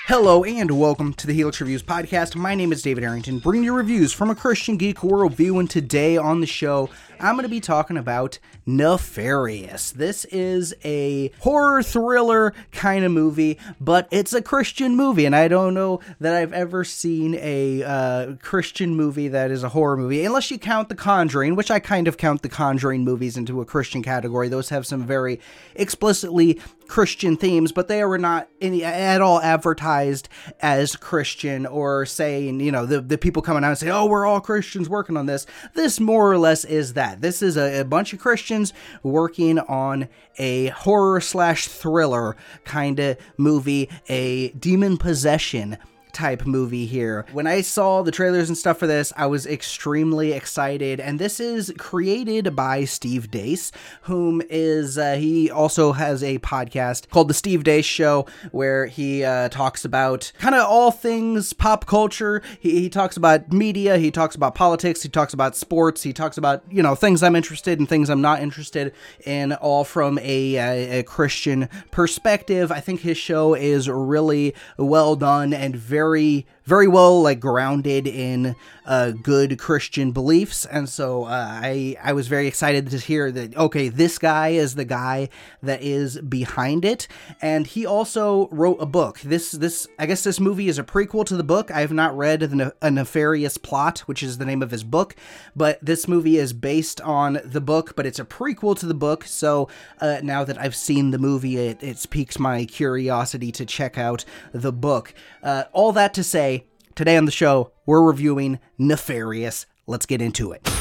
Hello and welcome to the Helix Reviews podcast. My name is David Arrington, bringing you reviews from a Christian geek worldview, and today on the show, I'm going to be talking about Nefarious. This is a horror thriller kind of movie, but it's a Christian movie, and I don't know that I've ever seen a Christian movie that is a horror movie, unless you count The Conjuring, which I kind of count The Conjuring movies into a Christian category. Those have some very explicitly Christian themes, but they were not at all advertised as Christian or saying, you know, the people coming out and say, oh, we're all Christians working on this. This more or less is that. This is a bunch of Christians working on a horror slash thriller kind of movie, a demon possession type movie here. When I saw the trailers and stuff for this, I was extremely excited, and this is created by Steve Deace, whom is, he also has a podcast called The Steve Deace Show, where he talks about kind of all things pop culture. He talks about media, he talks about politics, he talks about sports, he talks about, you know, things I'm interested in, things I'm not interested in, all from a Christian perspective. I think his show is really well done and very well, like, grounded in good Christian beliefs, and so I was very excited to hear that, okay, this guy is the guy that is behind it, and he also wrote a book. I guess this movie is a prequel to the book. I have not read A Nefarious Plot, which is the name of his book, but this movie is based on the book, but it's a prequel to the book, so now that I've seen the movie, it's piqued my curiosity to check out the book. All that to say, today on the show, we're reviewing Nefarious. Let's get into it.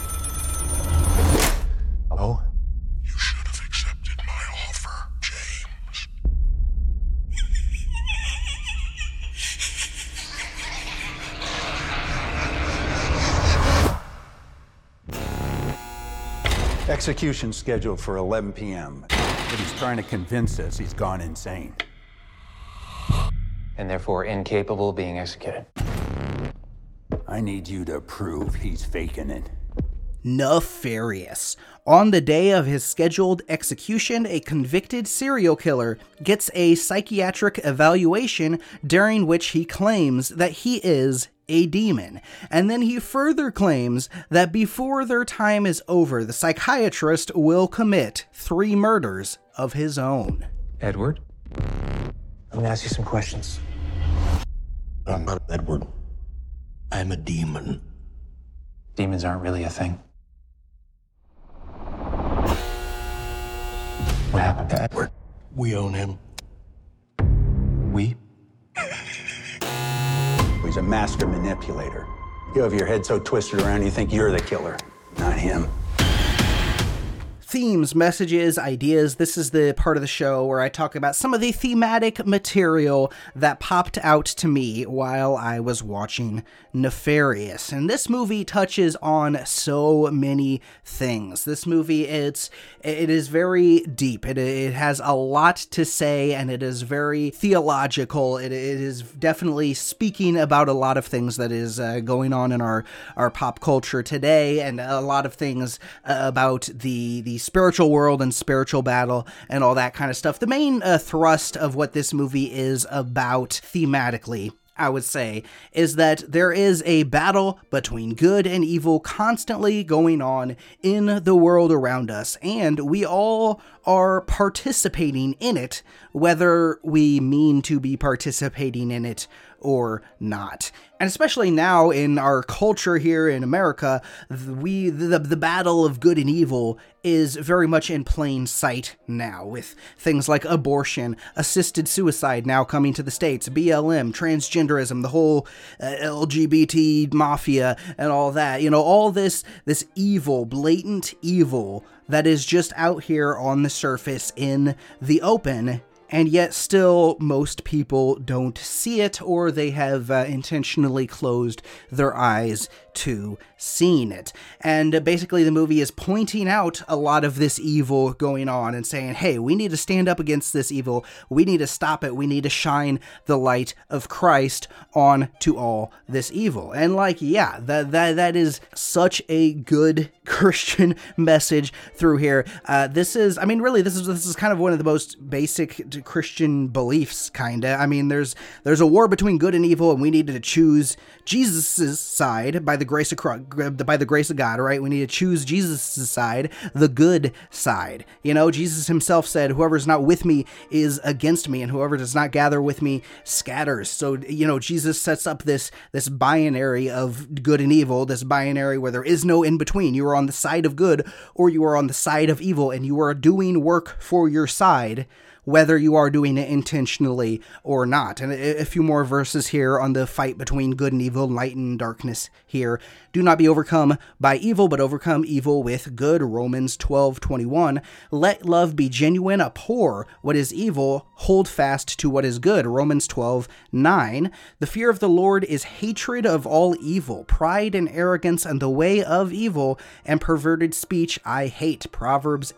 Hello? You should have accepted my offer, James. Execution scheduled for 11 p.m. But he's trying to convince us he's gone insane. And therefore incapable of being executed. I need you to prove he's faking it. Nefarious. On the day of his scheduled execution, a convicted serial killer gets a psychiatric evaluation during which he claims that he is a demon. And then he further claims that before their time is over, the psychiatrist will commit 3 murders of his own. Edward? I'm gonna ask you some questions. I'm not Edward. I'm a demon. Demons aren't really a thing. What happened to Edward? We own him. We? He's a master manipulator. You have your head so twisted around you think you're the killer, not him. Themes, messages, ideas. This is the part of the show where I talk about some of the thematic material that popped out to me while I was watching Nefarious. And this movie touches on so many things. This movie, it is very deep. It has a lot to say, and it is very theological. It is definitely speaking about a lot of things that is going on in our pop culture today, and a lot of things about the spiritual world and spiritual battle and all that kind of stuff. The main thrust of what this movie is about thematically, I would say, is that there is a battle between good and evil constantly going on in the world around us, and we all are participating in it, whether we mean to be participating in it or not. And especially now in our culture here in America, the battle of good and evil is very much in plain sight now, with things like abortion, assisted suicide now coming to the States, BLM, transgenderism, the whole LGBT mafia and all that. You know, all this evil, blatant evil that is just out here on the surface in the open. And yet still most people don't see it, or they have intentionally closed their eyes to seeing it. And basically the movie is pointing out a lot of this evil going on and saying, hey, we need to stand up against this evil. We need to stop it. We need to shine the light of Christ on to all this evil. And like, yeah, that is such a good Christian message through here. This is kind of one of the most basic about Christian beliefs, kinda. I mean, there's a war between good and evil, and we need to choose Jesus' side by the grace of God, right? We need to choose Jesus' side, the good side. You know, Jesus himself said, "Whoever's not with me is against me, and whoever does not gather with me scatters." So, you know, Jesus sets up this binary of good and evil, this binary where there is no in between. You are on the side of good or you are on the side of evil, and you are doing work for your side, whether you are doing it intentionally or not. And a few more verses here on the fight between good and evil, light and darkness here. "Do not be overcome by evil, but overcome evil with good." Romans 12:21. "Let love be genuine, abhor what is evil, hold fast to what is good." Romans 12:9. "The fear of the Lord is hatred of all evil. Pride and arrogance and the way of evil and perverted speech I hate." Proverbs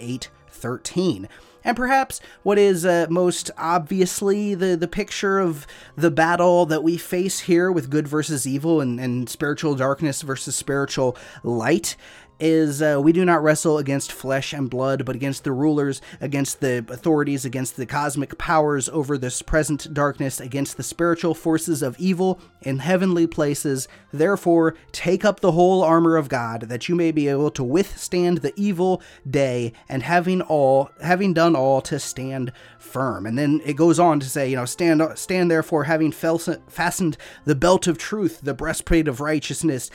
8:13. And perhaps what is most obviously the picture of the battle that we face here with good versus evil and spiritual darkness versus spiritual light is we do not wrestle against flesh and blood, but against the rulers, against the authorities, against the cosmic powers over this present darkness, against the spiritual forces of evil in heavenly places. Therefore, take up the whole armor of God, that you may be able to withstand the evil day, and having done all, to stand firm. And then it goes on to say, you know, stand therefore, having fastened the belt of truth, the breastplate of righteousness,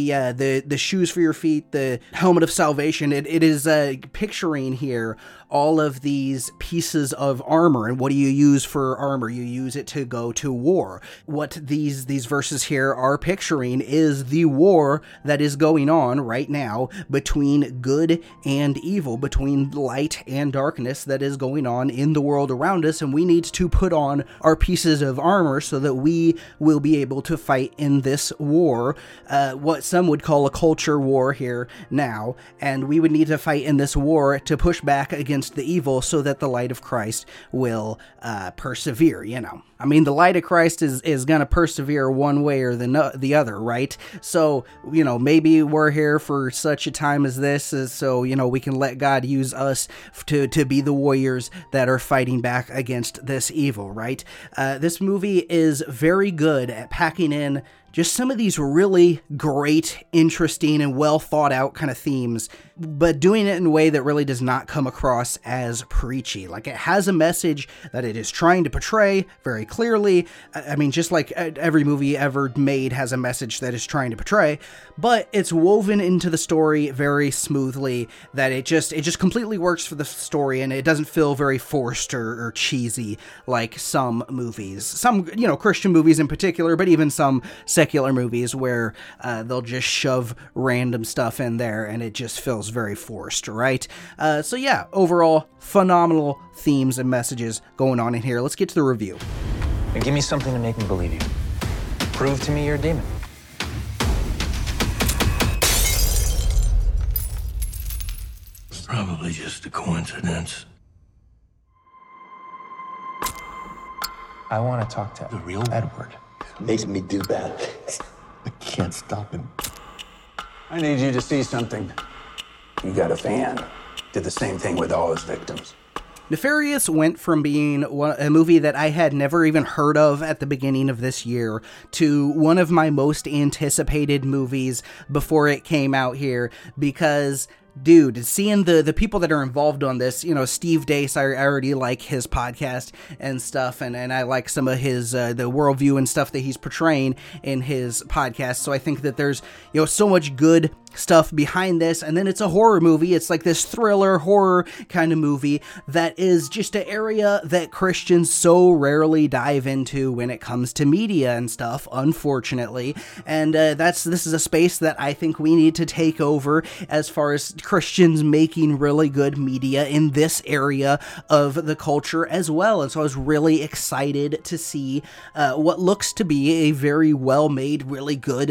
the shoes for your feet, the helmet of salvation. It is picturing here all of these pieces of armor. And what do you use for armor? You use it to go to war. What these verses here are picturing is the war that is going on right now between good and evil, between light and darkness that is going on in the world around us. And we need to put on our pieces of armor so that we will be able to fight in this war, what some would call a culture war here now. And we would need to fight in this war to push back against the evil so that the light of Christ will persevere, you know. I mean, the light of Christ is going to persevere one way or the other, right? So, you know, maybe we're here for such a time as this, so, you know, we can let God use us to be the warriors that are fighting back against this evil, right? This movie is very good at packing in just some of these really great, interesting, and well thought out kind of themes, but doing it in a way that really does not come across as preachy. Like, it has a message that it is trying to portray very clearly. I mean, just like every movie ever made has a message that it's trying to portray, but it's woven into the story very smoothly, that it just completely works for the story, and it doesn't feel very forced or cheesy like some movies. Some, you know, Christian movies in particular, but even some secular movies where they'll just shove random stuff in there and it just feels very forced, right? So yeah, overall, phenomenal themes and messages going on in here. Let's get to the review. And give me something to make me believe you. Prove to me you're a demon. It's probably just a coincidence. I want to talk to The real Edward. Makes me do bad. I can't stop him. I need you to see something. You got a fan. Did the same thing with all his victims. Nefarious went from being a movie that I had never even heard of at the beginning of this year to one of my most anticipated movies before it came out here, because dude, seeing the people that are involved on this, you know, Steve Deace, I already like his podcast and stuff, and I like some of his, the worldview and stuff that he's portraying in his podcast, so I think that there's, you know, so much good stuff behind this. And then it's a horror movie. It's like this thriller horror kind of movie that is just an area that Christians so rarely dive into when it comes to media and stuff, unfortunately. And this is a space that I think we need to take over as far as Christians making really good media in this area of the culture as well. And so I was really excited to see what looks to be a very well-made, really good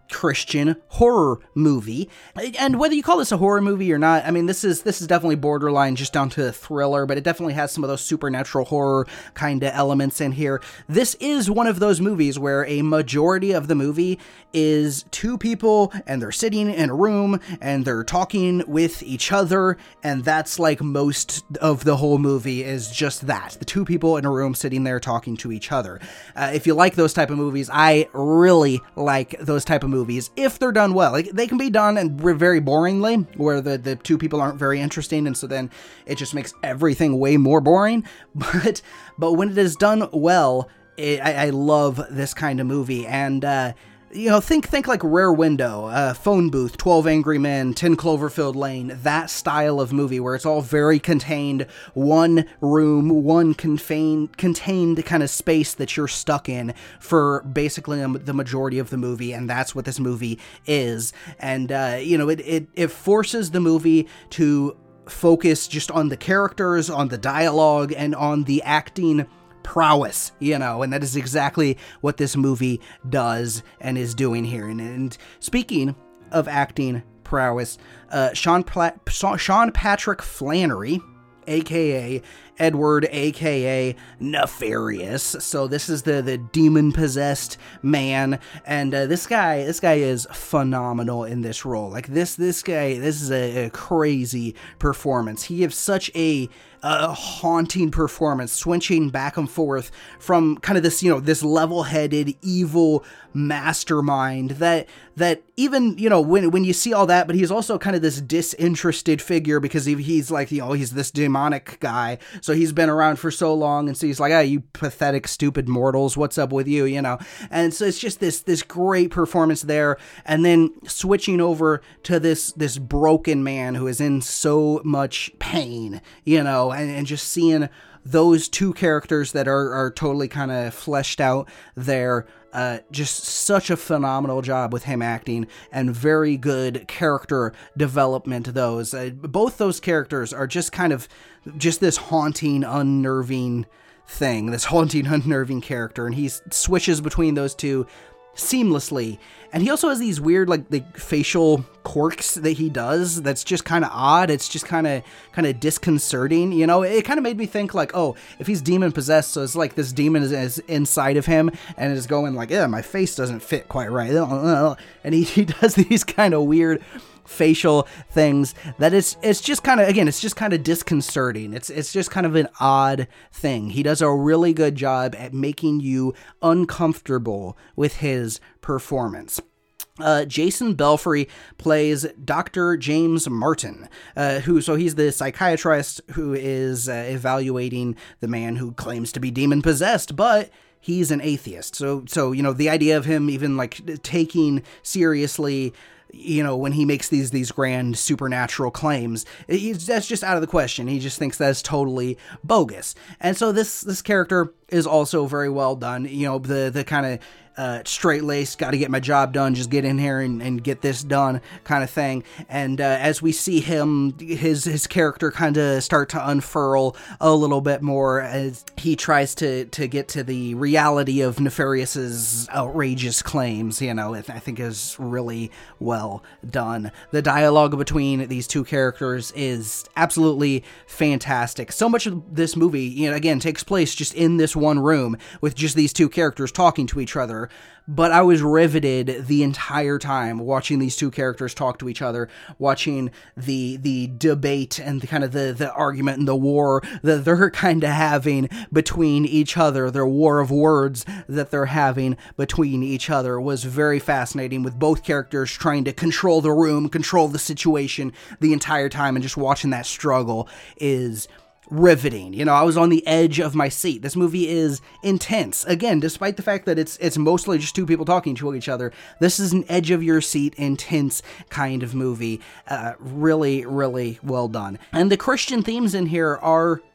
Christian horror movie. And whether you call this a horror movie or not, I mean, this is definitely borderline just down to a thriller, but it definitely has some of those supernatural horror kind of elements in here. This is one of those movies where a majority of the movie is two people and they're sitting in a room and they're talking with each other, and that's like most of the whole movie is just that. The two people in a room sitting there talking to each other. If you like those type of movies, I really like those type of movies if they're done well. Like, they can be done and very boringly, where the two people aren't very interesting, and so then it just makes everything way more boring. But when it is done well, I love this kind of movie. And think like Rare Window, Phone Booth, 12 Angry Men, 10 Cloverfield Lane, that style of movie where it's all very contained, one room, one contained kind of space that you're stuck in for basically the majority of the movie, and that's what this movie is. And, it forces the movie to focus just on the characters, on the dialogue, and on the acting prowess, and that is exactly what this movie does and is doing here. And speaking of acting prowess, Sean Patrick Flanery, aka Edward, aka Nefarious. So this is the demon-possessed man, and this guy is phenomenal in this role. Like this is a crazy performance. He gives such a haunting performance, switching back and forth from kind of this, this level-headed evil mastermind that even, when you see all that, but he's also kind of this disinterested figure because he's like, he's this demonic guy. So he's been around for so long, and so he's like, you pathetic, stupid mortals, what's up with you, And so it's just this great performance there, and then switching over to this broken man who is in so much pain, and just seeing those two characters that are totally kind of fleshed out there. Just such a phenomenal job with him acting, and very good character development. Both those characters are just kind of just this haunting, unnerving thing, this haunting, unnerving character, and he switches between those two seamlessly. And he also has these weird like facial quirks that he does that's just kind of odd. It's just kind of disconcerting, It kind of made me think like, oh, if he's demon possessed, so it's like this demon is inside of him and is going like, my face doesn't fit quite right, and he does these kind of weird facial things that it's just kind of disconcerting. It's just kind of an odd thing. He does a really good job at making you uncomfortable with his performance. Jason Belfry plays Dr. James Martin, he's the psychiatrist who is evaluating the man who claims to be demon possessed, but he's an atheist. So the idea of him even like taking seriously, when he makes these grand supernatural claims, that's just out of the question. He just thinks that's totally bogus. And so this character is also very well done. The kind of straight-laced, got to get my job done, just get in here and get this done kind of thing. And as we see him, his character kind of start to unfurl a little bit more as he tries to get to the reality of Nefarious's outrageous claims, I think is really well done. The dialogue between these two characters is absolutely fantastic. So much of this movie, again, takes place just in this one room with just these two characters talking to each other. But I was riveted the entire time watching these two characters talk to each other, watching the debate and the argument and the war that they're kind of having between each other. Their war of words that they're having between each other was very fascinating, with both characters trying to control the room, control the situation the entire time, and just watching that struggle is riveting. I was on the edge of my seat. This movie is intense. Again, despite the fact that it's mostly just two people talking to each other, this is an edge of your seat, intense kind of movie. Really, really well done. And the Christian themes in here are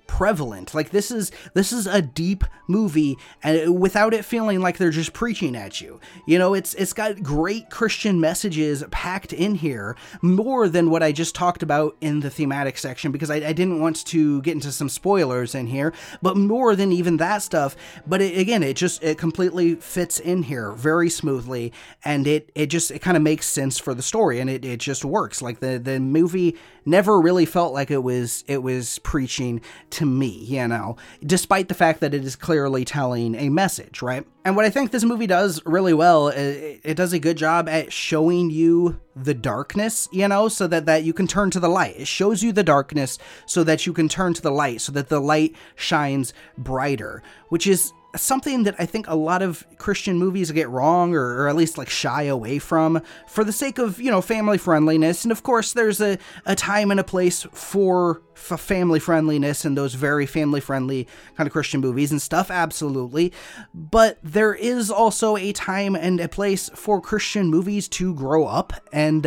prevalent. Like, this is a deep movie, and without it feeling like they're just preaching at you. You know, it's got great Christian messages packed in here, more than what I just talked about in the thematic section, because I didn't want to get into some spoilers in here, but more than even that stuff. But it completely fits in here very smoothly, and it kind of makes sense for the story, and it just works. Like, the movie never really felt like it was preaching to me, you know, despite the fact that it is clearly telling a message, right? And what I think this movie does really well, it does a good job at showing you the darkness, you know, so that you can turn to the light. It shows you the darkness so that you can turn to the light, so that the light shines brighter, which is something that I think a lot of Christian movies get wrong, or at least like shy away from, for the sake of, you know, family friendliness. And of course, there's a time and a place for family friendliness and those very family friendly kind of Christian movies and stuff, absolutely. But there is also a time and a place for Christian movies to grow up and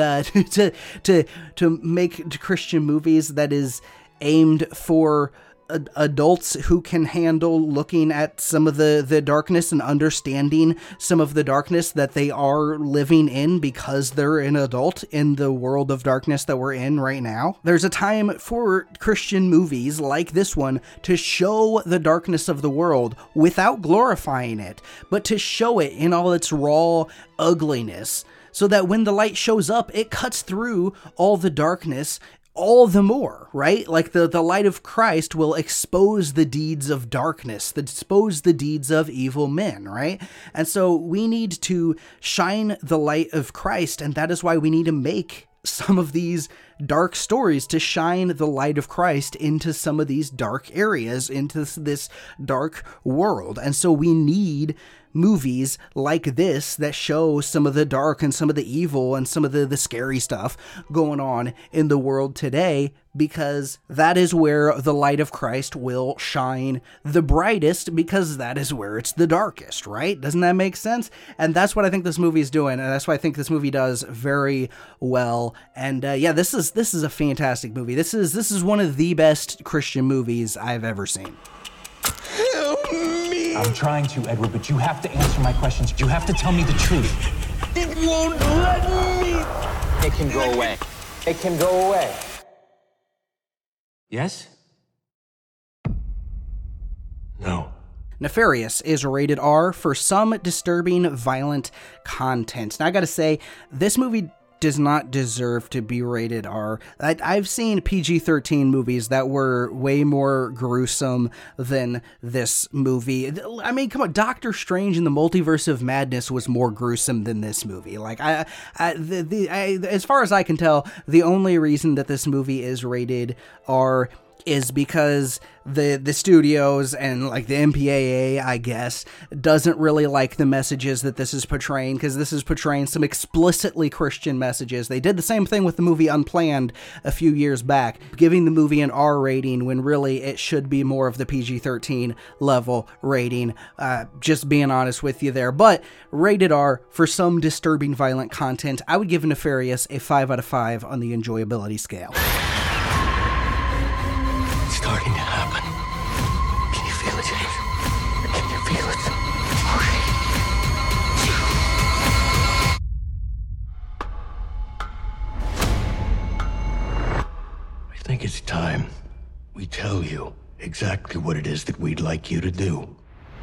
to make Christian movies that is aimed for adults who can handle looking at some of the darkness and understanding some of the darkness that they are living in because they're an adult in the world of darkness that we're in right now. There's a time for Christian movies like this one to show the darkness of the world without glorifying it, but to show it in all its raw ugliness, so that when the light shows up, it cuts through all the darkness all the more, right? Like, the light of Christ will expose the deeds of darkness, expose the deeds of evil men, right? And so we need to shine the light of Christ, and that is why we need to make some of these dark stories, to shine the light of Christ into some of these dark areas, into this dark world. And so we need movies like this that show some of the dark and some of the evil and some of the scary stuff going on in the world today, because that is where the light of Christ will shine the brightest, because that is where it's the darkest, right? Doesn't that make sense? And that's what I think this movie is doing, and that's what I think this movie does very well. And yeah, this is a fantastic movie. This is one of the best Christian movies I've ever seen. Help me! I'm trying to, Edward, but you have to answer my questions. You have to tell me the truth. It won't let me! It can go away. It can go away. Yes? No. Nefarious is rated R for some disturbing, violent content. Now, I gotta say, this movie does not deserve to be rated R. I've seen PG-13 movies that were way more gruesome than this movie. I mean, come on, Doctor Strange in the Multiverse of Madness was more gruesome than this movie. Like, as far as I can tell, the only reason that this movie is rated R is because the studios and like the MPAA, I guess, doesn't really like the messages that this is portraying, because this is portraying some explicitly Christian messages. They did the same thing with the movie Unplanned a few years back, giving the movie an R rating when really it should be more of the PG-13 level rating. Just being honest with you there. But rated R for some disturbing violent content, I would give Nefarious a 5 out of 5 on the enjoyability scale. Starting to happen. Can you feel it, James? Can you feel it? I think it's time we tell you exactly what it is that we'd like you to do.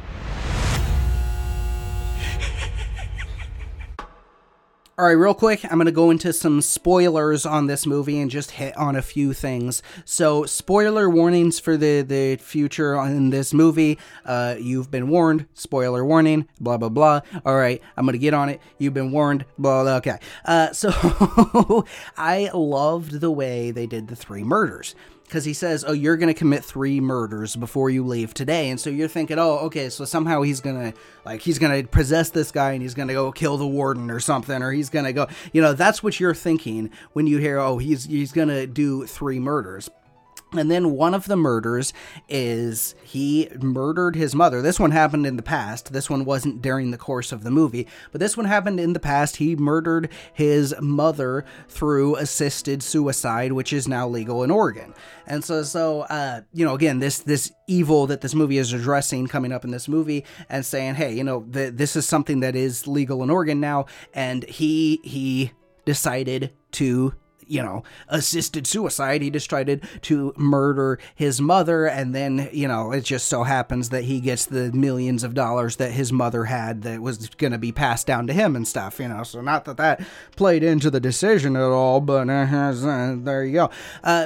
All right, real quick, I'm going to go into some spoilers on this movie and just hit on a few things. So, spoiler warnings for the future in this movie. You've been warned. Spoiler warning. Blah, blah, blah. All right, I'm going to get on it. You've been warned. Blah, blah. Okay. So, I loved the way they did the 3 murders. Because he says, oh, you're going to commit 3 murders before you leave today. And so you're thinking, oh, okay, so somehow he's going to possess this guy and he's going to go kill the warden or something, or he's going to go, you know, that's what you're thinking when you hear, oh, he's going to do 3 murders. And then one of the murders is he murdered his mother. This one happened in the past. This one wasn't during the course of the movie, but this one happened in the past. He murdered his mother through assisted suicide, which is now legal in Oregon. And so again, this evil that this movie is addressing coming up in this movie and saying, hey, this is something that is legal in Oregon now. And he decided to assisted suicide. He decided to murder his mother, and then, it just so happens that he gets the millions of dollars that his mother had that was going to be passed down to him and stuff, so not that played into the decision at all, but there you go.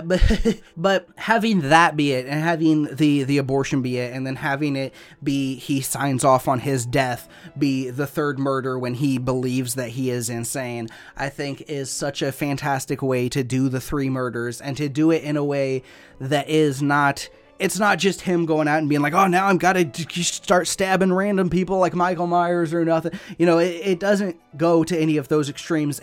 But having that be it, and having the abortion be it, and then having it be he signs off on his death be the third murder when he believes that he is insane, I think is such a fantastic way to do the three murders, and to do it in a way that is not, it's not just him going out and being like, oh, now I'm gotta start stabbing random people like Michael Myers or nothing. It doesn't go to any of those extremes.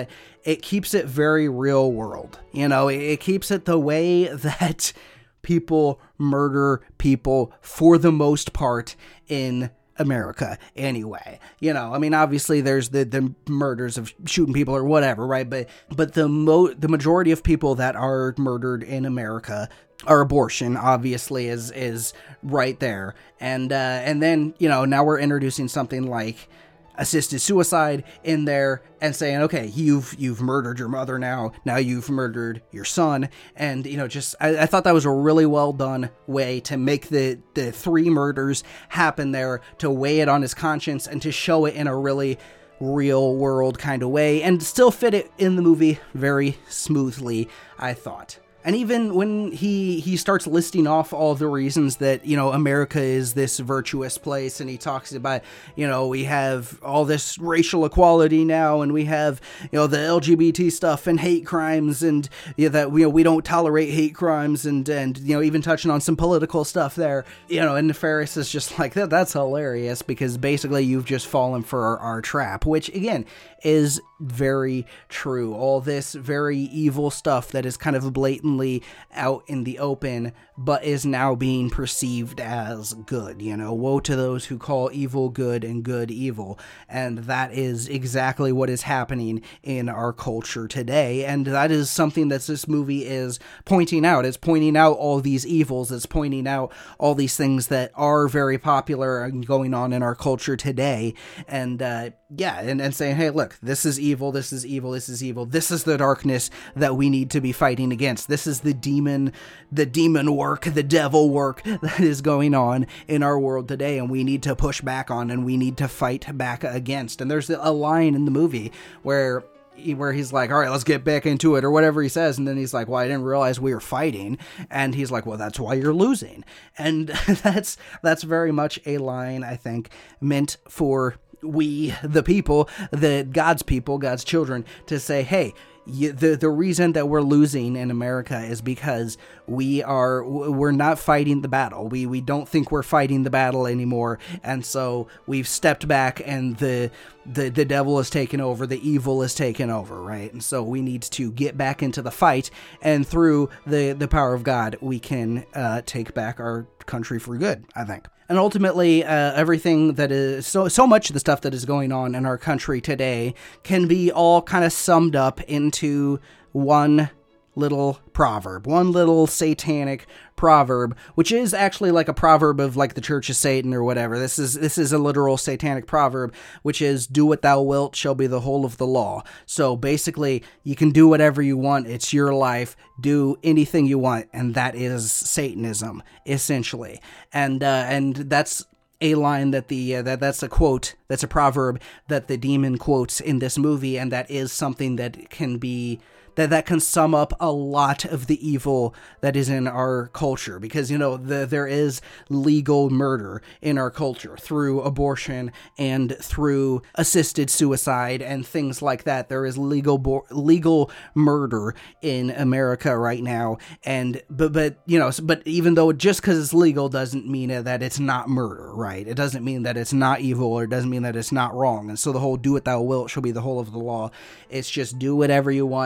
It keeps it very real world. It keeps it the way that people murder people for the most part in America anyway. Obviously there's the murders of shooting people or whatever, right? But the majority of people that are murdered in America are abortion, obviously, is right there. And then, now we're introducing something like assisted suicide in there and saying, okay, you've murdered your mother now you've murdered your son. And, I thought that was a really well done way to make the three murders happen there, to weigh it on his conscience and to show it in a really real world kind of way and still fit it in the movie very smoothly, I thought. And even when he starts listing off all the reasons that, America is this virtuous place, and he talks about, we have all this racial equality now, and we have, the LGBT stuff and hate crimes, and that we don't tolerate hate crimes, and even touching on some political stuff there, and Nefarious is just like, that's hilarious, because basically you've just fallen for our trap, which again is very true. All this very evil stuff that is kind of blatantly out in the open, but is now being perceived as good. Woe to those who call evil good and good evil. And that is exactly what is happening in our culture today. And that is something that this movie is pointing out. It's pointing out all these evils. It's pointing out all these things that are very popular and going on in our culture today. And and saying, hey, look, this is evil, this is evil, this is evil. This is the darkness that we need to be fighting against. This is the demon work, the devil work that is going on in our world today, and we need to push back on, and we need to fight back against. And there's a line in the movie where he's like, all right, let's get back into it, or whatever he says, and then he's like, well, I didn't realize we were fighting, and he's like, well, that's why you're losing. And that's very much a line, I think, meant for we, the people, God's people, God's children, to say, hey, the reason that we're losing in America is because we're not fighting the battle. We don't think we're fighting the battle anymore, and so we've stepped back, and the devil has taken over, the evil is taken over, right? And so we need to get back into the fight, and through the power of God, we can take back our country for good, I think. And ultimately, everything that is so much of the stuff that is going on in our country today can be all kind of summed up into one little proverb, one little satanic proverb, which is actually like a proverb of like the Church of Satan or whatever. This is a literal satanic proverb, which is, do what thou wilt shall be the whole of the law. So basically, you can do whatever you want. It's your life. Do anything you want. And that is Satanism, essentially. And that's a line that that's a quote, that's a proverb that the demon quotes in this movie, and that is something that can be that can sum up a lot of the evil that is in our culture, because there is legal murder in our culture through abortion and through assisted suicide and things like that. There is legal murder in America right now, and but even though just because it's legal doesn't mean that it's not murder, right? It doesn't mean that it's not evil, or it doesn't mean that it's not wrong. And so the whole "do what thou wilt" shall be the whole of the law. It's just do whatever you want, and that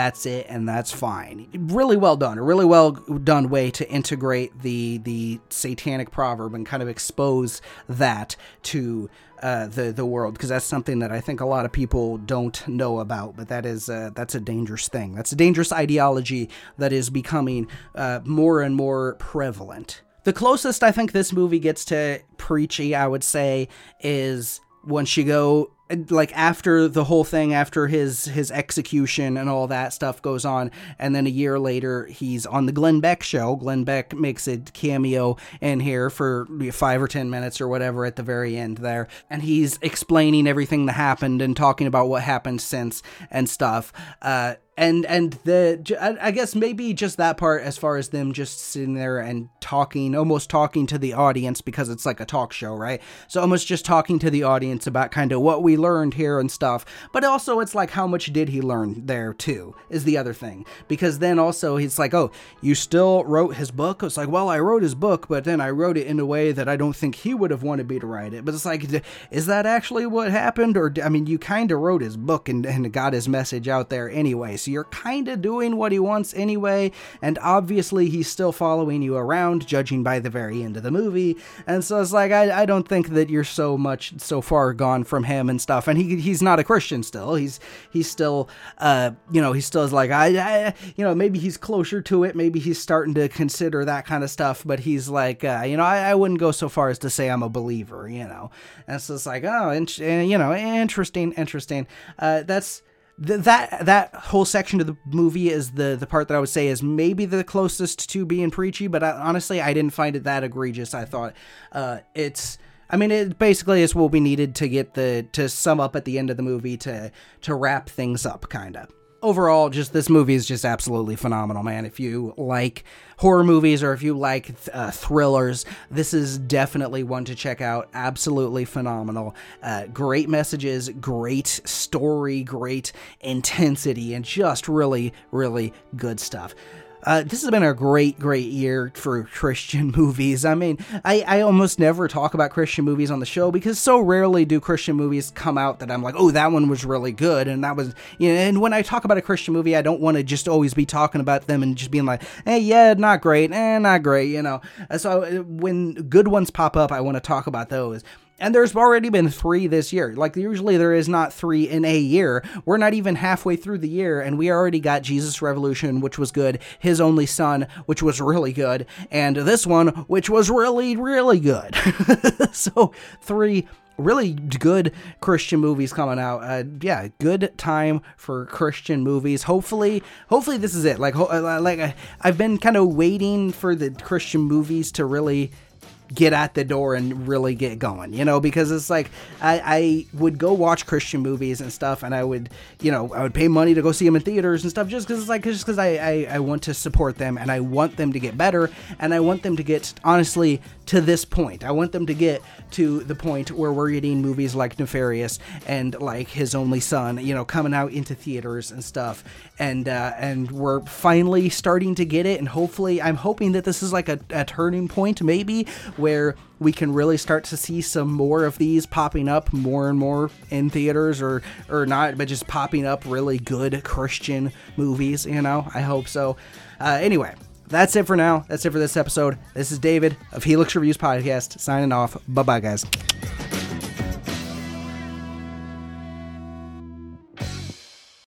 that's it, and that's fine. Really well done. A really well done way to integrate the satanic proverb and kind of expose that to the world, because that's something that I think a lot of people don't know about, but that's a dangerous thing. That's a dangerous ideology that is becoming more and more prevalent. The closest I think this movie gets to preachy, I would say, is once you go, like, after the whole thing, after his execution and all that stuff goes on, and then a year later, he's on the Glenn Beck show. Glenn Beck makes a cameo in here for 5 or 10 minutes or whatever at the very end there, and he's explaining everything that happened and talking about what happened since and stuff. And I guess maybe just that part, as far as them just sitting there and talking, almost talking to the audience, because it's like a talk show, right? So almost just talking to the audience about kind of what we learned here and stuff. But also it's like, how much did he learn there too, is the other thing. Because then also he's like, oh, you still wrote his book? It's like, well, I wrote his book, but then I wrote it in a way that I don't think he would have wanted me to write it. But it's like, is that actually what happened? Or, I mean, you kind of wrote his book and got his message out there anyway. So you're kind of doing what he wants anyway, and obviously he's still following you around, judging by the very end of the movie. And so it's like, I don't think that you're so far gone from him and stuff. And he's not a Christian still. He's still, he still is like, maybe he's closer to it. Maybe he's starting to consider that kind of stuff. But he's like, I wouldn't go so far as to say I'm a believer, And so it's like, oh, interesting. That's that whole section of the movie is the part that I would say is maybe the closest to being preachy, but honestly, I didn't find it that egregious. I thought it basically is what we needed to get to sum up at the end of the movie to wrap things up, kind of. Overall, just this movie is just absolutely phenomenal, man. If you like horror movies or if you like thrillers, this is definitely one to check out. Absolutely phenomenal. Great messages, great story, great intensity, and just really, really good stuff. This has been a great year for Christian movies. I mean, I almost never talk about Christian movies on the show because so rarely do Christian movies come out that I'm like, oh, that one was really good. And that was, and when I talk about a Christian movie, I don't want to just always be talking about them and just being like, hey, yeah, not great, not great, So when good ones pop up, I want to talk about those. And there's already been 3 this year. Like, usually there is not 3 in a year. We're not even halfway through the year, and we already got Jesus Revolution, which was good, His Only Son, which was really good, and this one, which was really, really good. So, 3 really good Christian movies coming out. Good time for Christian movies. Hopefully this is it. I've been kind of waiting for the Christian movies to really get at the door and really get going, because it's like, I would go watch Christian movies and stuff, and I would pay money to go see them in theaters and stuff, just because I want to support them, and I want them to get better, and I want them to get, honestly, to this point. I want them to get to the point where we're getting movies like Nefarious and like His Only Son, coming out into theaters and stuff, and we're finally starting to get it, and hopefully, I'm hoping that this is like a turning point, maybe, where we can really start to see some more of these popping up more and more in theaters, or not, but just popping up really good Christian movies, I hope so. Anyway, that's it for now. That's it for this episode. This is David of Helix Reviews Podcast, signing off. Bye-bye, guys.